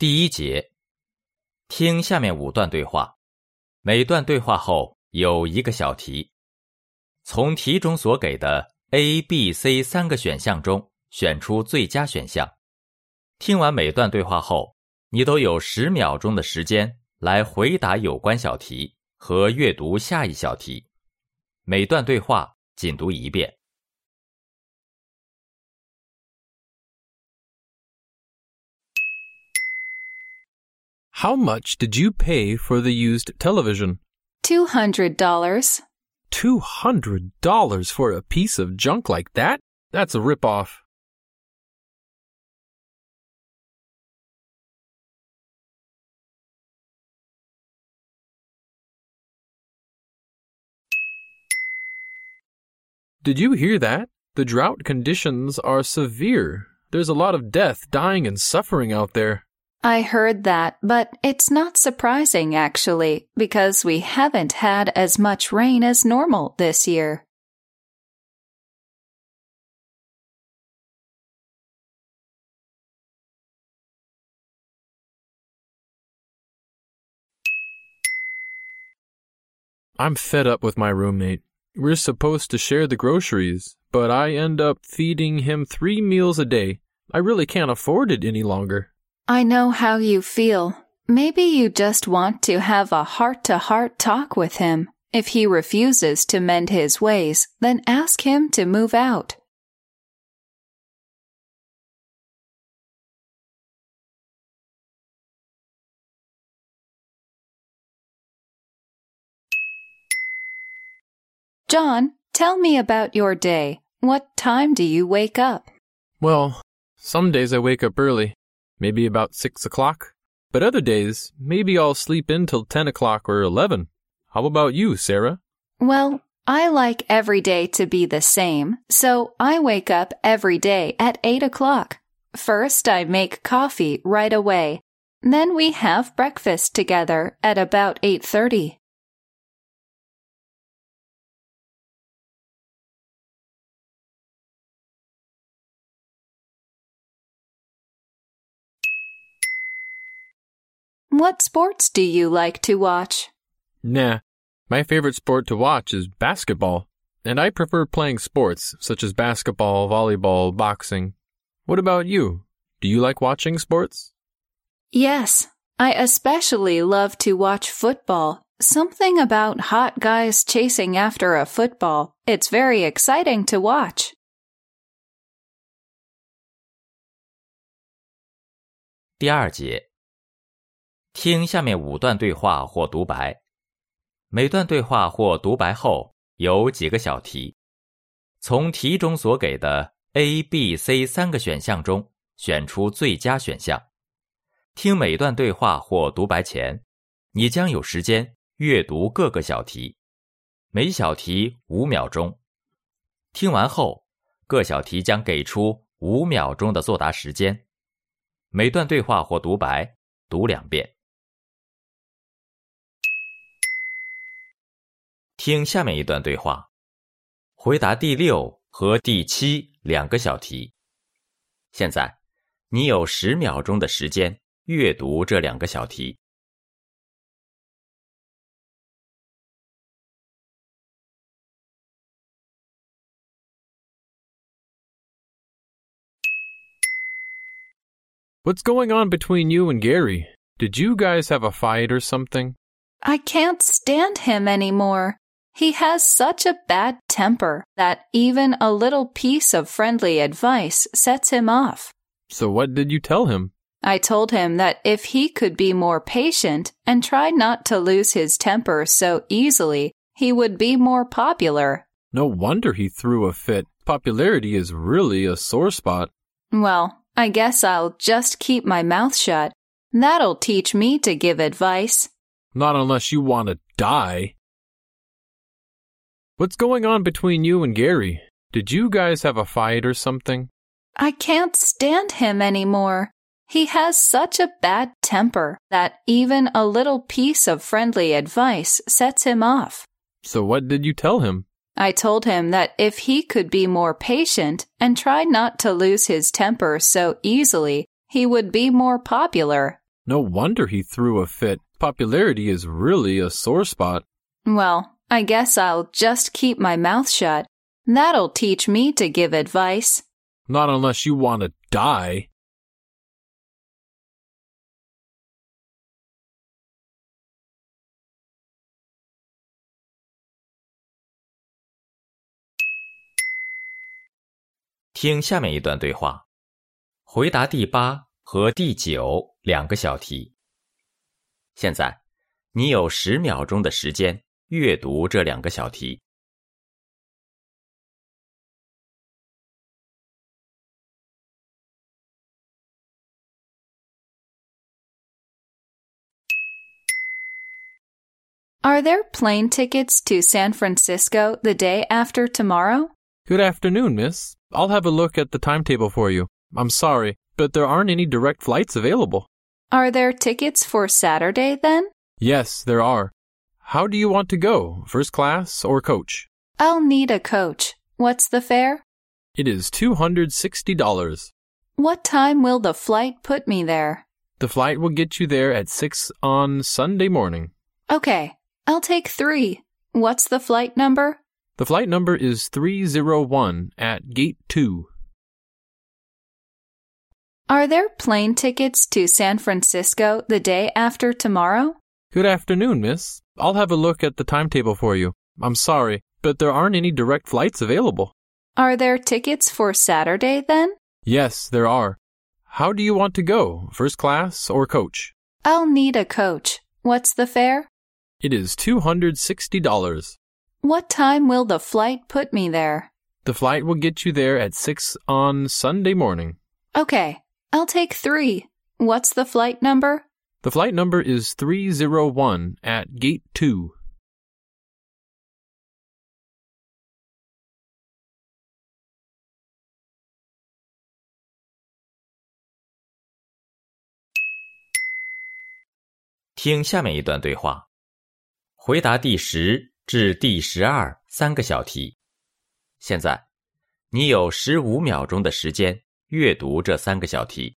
第一节，听下面5段对话，每段对话后有一个小题，从题中所给的 A、B、C 3个选项中选出最佳选项。听完每段对话后，你都有10秒钟的时间来回答有关小题和阅读下一小题。每段对话仅读一遍。 How much did you pay for the used television? $200. $200 for a piece of junk like that? That's a ripoff. Did you hear that? The drought conditions are severe. There's a lot of death, dying, and suffering out there. I heard that, but it's not surprising actually, because we haven't had as much rain as normal this year. I'm fed up with my roommate. We're supposed to share the groceries, but I end up feeding him 3 meals a day. I really can't afford it any longer. I know how you feel. Maybe you just want to have a heart-to-heart talk with him. If he refuses to mend his ways, then ask him to move out. John, tell me about your day. What time do you wake up? Well, some days I wake up early, maybe about 6 o'clock. But other days, maybe I'll sleep in till 10 o'clock or 11. How about you, Sarah? Well, I like every day to be the same, so I wake up every day at 8 o'clock. First, I make coffee right away. Then we have breakfast together at about 8:30. What sports do you like to watch? Nah, my favorite sport to watch is basketball, and I prefer playing sports such as basketball, volleyball, boxing. What about you? Do you like watching sports? Yes, I especially love to watch football. Something about hot guys chasing after a football. It's very exciting to watch. 第二节，听下面5段对话或独白。每段对话或独白后有几个小题，从题中所给的 A、B、C 3个选项中选出最佳选项。听每段对话或独白前，你将有时间阅读各个小题，每小题5秒钟。听完后，各小题将给出5秒钟的作答时间。每段对话或独白读2遍。听下面一段对话，回答第6和第72个小题。现在，你有10秒钟的时间阅读这2个小题。 What's going on between you and Gary? Did you guys have a fight or something? I can't stand him anymore. He has such a bad temper that even a little piece of friendly advice sets him off. So what did you tell him? I told him that if he could be more patient and try not to lose his temper so easily, he would be more popular. No wonder he threw a fit. Popularity is really a sore spot. Well, I guess I'll just keep my mouth shut. That'll teach me to give advice. Not unless you want to die. What's going on between you and Gary? Did you guys have a fight or something? I can't stand him anymore. He has such a bad temper that even a little piece of friendly advice sets him off. So what did you tell him? I told him that if he could be more patient and try not to lose his temper so easily, he would be more popular. No wonder he threw a fit. Popularity is really a sore spot. Well, I guess I'll just keep my mouth shut. That'll teach me to give advice. Not unless you want to die. 听下面一段对话，回答第8和第9两个小题。现在，你有10秒钟的时间阅读这两个小题。 Are there plane tickets to San Francisco the day after tomorrow? Good afternoon, miss. I'll have a look at the timetable for you. I'm sorry, but there aren't any direct flights available. Are there tickets for Saturday then? Yes, there are. How do you want to go, first class or coach? I'll need a coach. What's the fare? It is $260. What time will the flight put me there? The flight will get you there at 6 on Sunday morning. Okay, I'll take 3. What's the flight number? The flight number is 301 at Gate 2. Are there plane tickets to San Francisco the day after tomorrow? Good afternoon, miss. I'll have a look at the timetable for you. I'm sorry, but there aren't any direct flights available. Are there tickets for Saturday then? Yes, there are. How do you want to go, first class or coach? I'll need a coach. What's the fare? It is $260. What time will the flight put me there? The flight will get you there at 6 on Sunday morning. Okay, I'll take 3. What's the flight number? The flight number is 301 at Gate 2. 听下面一段对话，回答第10至第12三个小题。现在，你有15秒钟的时间阅读这3个小题。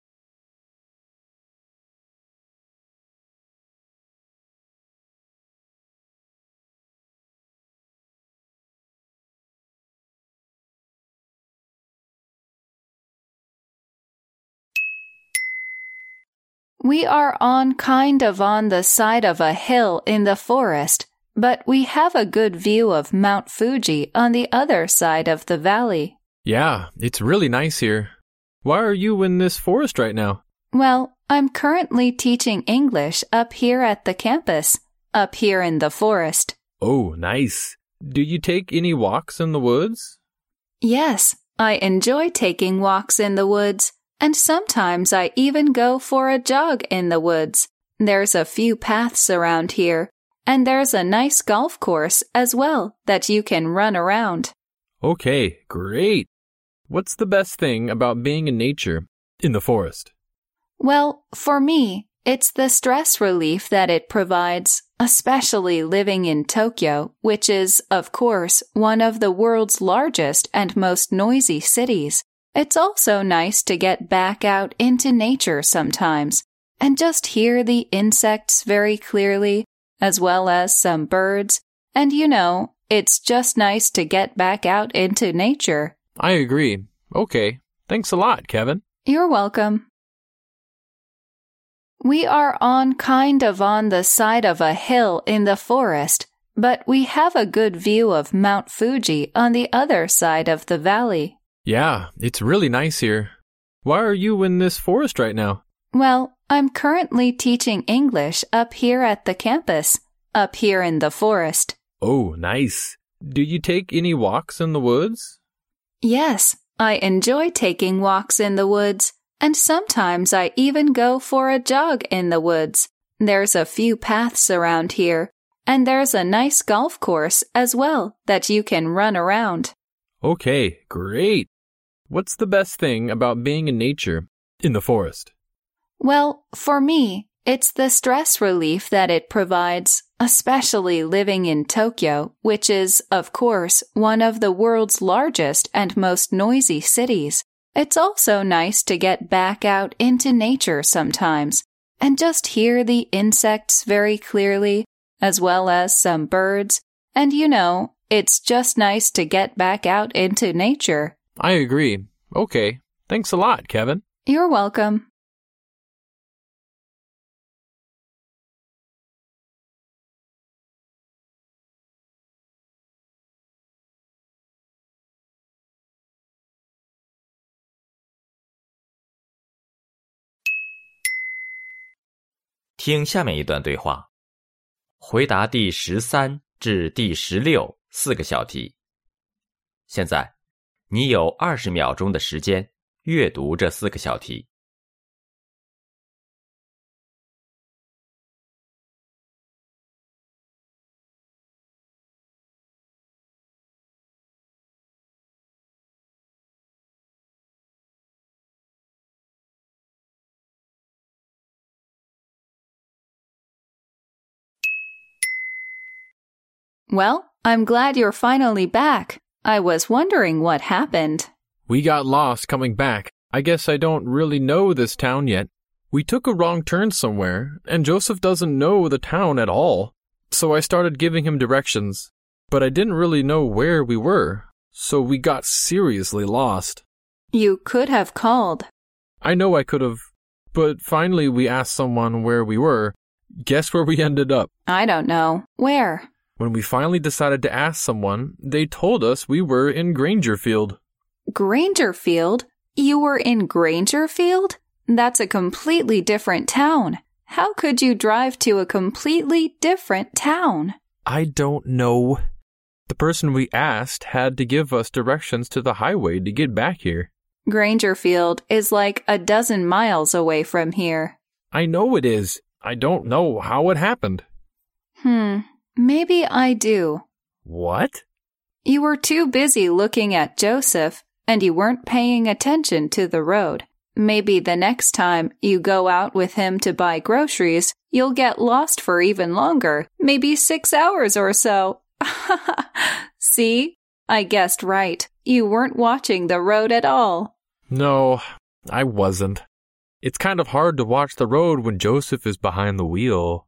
We are kind of on the side of a hill in the forest, but we have a good view of Mount Fuji on the other side of the valley. Yeah, it's really nice here. Why are you in this forest right now? Well, I'm currently teaching English up here at the campus, up here in the forest. Oh, nice. Do you take any walks in the woods? Yes, I enjoy taking walks in the woods, and sometimes I even go for a jog in the woods. There's a few paths around here, and there's a nice golf course as well that you can run around. Okay, great. What's the best thing about being in nature, in the forest? Well, for me, it's the stress relief that it provides, especially living in Tokyo, which is, of course, one of the world's largest and most noisy cities. It's also nice to get back out into nature sometimes and just hear the insects very clearly, as well as some birds. And it's just nice to get back out into nature. I agree. Okay. Thanks a lot, Kevin. You're welcome. We are kind of on the side of a hill in the forest, but we have a good view of Mount Fuji on the other side of the valley. Yeah, it's really nice here. Why are you in this forest right now? Well, I'm currently teaching English up here at the campus, up here in the forest. Oh, nice. Do you take any walks in the woods? Yes, I enjoy taking walks in the woods, and sometimes I even go for a jog in the woods. There's a few paths around here, and there's a nice golf course as well that you can run around. Okay, great. What's the best thing about being in nature, in the forest? Well, for me, it's the stress relief that it provides, especially living in Tokyo, which is, of course, one of the world's largest and most noisy cities. It's also nice to get back out into nature sometimes and just hear the insects very clearly, as well as some birds. And it's just nice to get back out into nature. I agree. Okay. Thanks a lot, Kevin. You're welcome. 听下面一段对话，回答第13至第16四个小题。现在，你有20秒钟的时间阅读这4个小题。 Well, I'm glad you're finally back. I was wondering what happened. We got lost coming back. I guess I don't really know this town yet. We took a wrong turn somewhere, and Joseph doesn't know the town at all. So I started giving him directions, but I didn't really know where we were, so we got seriously lost. You could have called. I know I could have, but finally we asked someone where we were. Guess where we ended up? I don't know. Where? When we finally decided to ask someone, they told us we were in Grangerfield. Grangerfield? You were in Grangerfield? That's a completely different town. How could you drive to a completely different town? I don't know. The person we asked had to give us directions to the highway to get back here. Grangerfield is like a dozen miles away from here. I know it is. I don't know how it happened. Maybe I do. What? You were too busy looking at Joseph, and you weren't paying attention to the road. Maybe the next time you go out with him to buy groceries, you'll get lost for even longer, maybe 6 hours or so. See? I guessed right. You weren't watching the road at all. No, I wasn't. It's kind of hard to watch the road when Joseph is behind the wheel.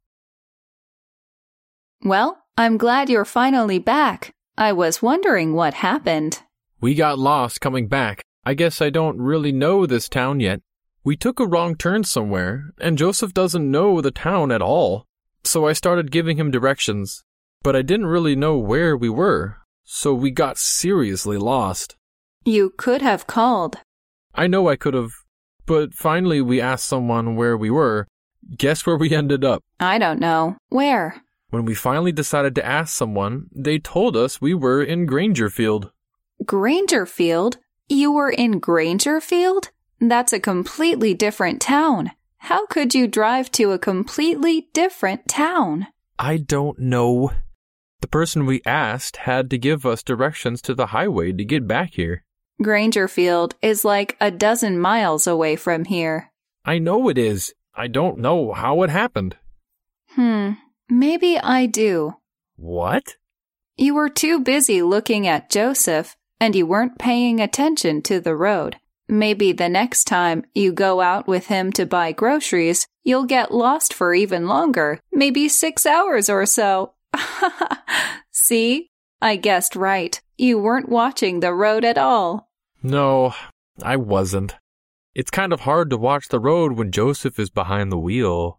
Well, I'm glad you're finally back. I was wondering what happened. We got lost coming back. I guess I don't really know this town yet. We took a wrong turn somewhere, and Joseph doesn't know the town at all. So I started giving him directions, but I didn't really know where we were, so we got seriously lost. You could have called. I know I could have, but finally we asked someone where we were. Guess where we ended up? I don't know. Where? When we finally decided to ask someone, they told us we were in Grangerfield. Grangerfield? You were in Grangerfield? That's a completely different town. How could you drive to a completely different town? I don't know. The person we asked had to give us directions to the highway to get back here. Grangerfield is like a dozen miles away from here. I know it is. I don't know how it happened. Maybe I do. What? You were too busy looking at Joseph, and you weren't paying attention to the road. Maybe the next time you go out with him to buy groceries, you'll get lost for even longer, maybe 6 hours or so. See? I guessed right. You weren't watching the road at all. No, I wasn't. It's kind of hard to watch the road when Joseph is behind the wheel.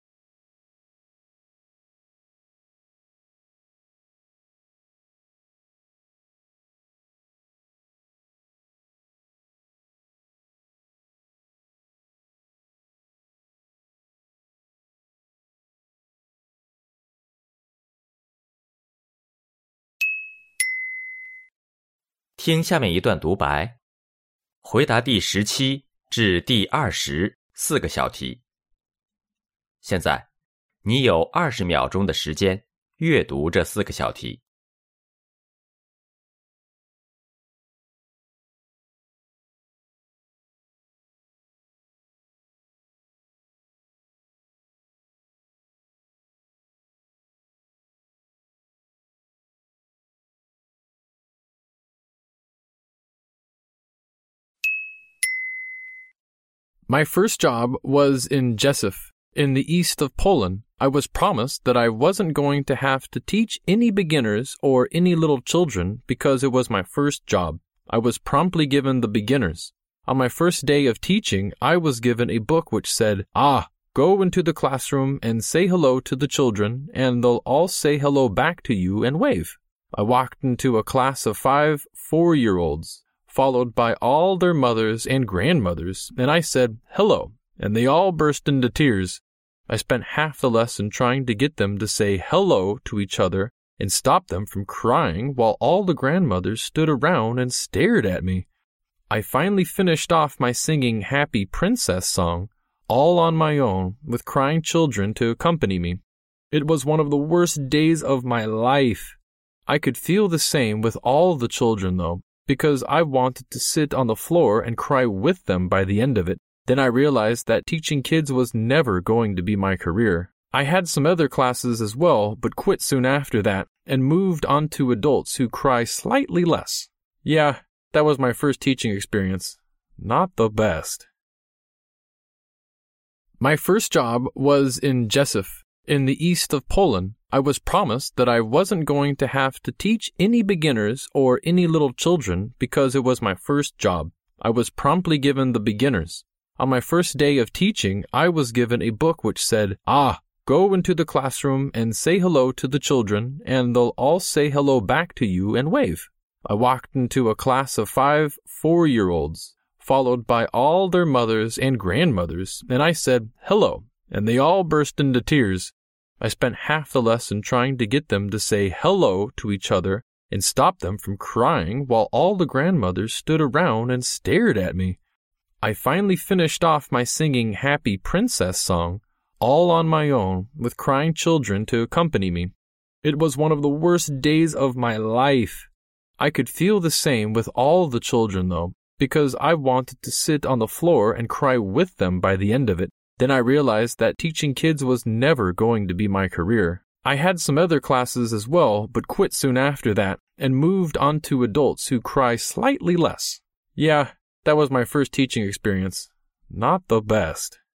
听下面一段独白，回答第17至第20四个小题。现在，你有20秒钟的时间阅读这4个小题。 My first job was in Jessup, In the east of Poland, I was promised that I wasn't going to have to teach any beginners or any little children because it was my first job. I was promptly given the beginners. On my first day of teaching, I was given a book which said, go into the classroom and say hello to the children, and they'll all say hello back to you and wave. I walked into a class of 5 4-year-olds, followed by all their mothers and grandmothers, and I said, hello, and they all burst into tears. I spent half the lesson trying to get them to say hello to each other and stop them from crying while all the grandmothers stood around and stared at me. I finally finished off my singing Happy Princess song, all on my own, with crying children to accompany me. It was one of the worst days of my life. I could feel the same with all the children, though, because I wanted to sit on the floor and cry with them by the end of it. Then I realized that teaching kids was never going to be my career. I had some other classes as well, but quit soon after that and moved on to adults who cry slightly less. Yeah, that was my first teaching experience. Not the best. My first job was in Rzeszów, in the east of Poland. I was promised that I wasn't going to have to teach any beginners or any little children because it was my first job. I was promptly given the beginners. On my first day of teaching, I was given a book which said, go into the classroom and say hello to the children, and they'll all say hello back to you and wave. I walked into a class of 5 4-year-olds, followed by all their mothers and grandmothers, and I said, hello, and they all burst into tears. I spent half the lesson trying to get them to say hello to each other and stop them from crying while all the grandmothers stood around and stared at me. I finally finished off my singing Happy Princess song, all on my own, with crying children to accompany me. It was one of the worst days of my life. I could feel the same with all the children, though, because I wanted to sit on the floor and cry with them by the end of it. Then I realized that teaching kids was never going to be my career. I had some other classes as well, but quit soon after that and moved on to adults who cry slightly less. Yeah, that was my first teaching experience. Not the best.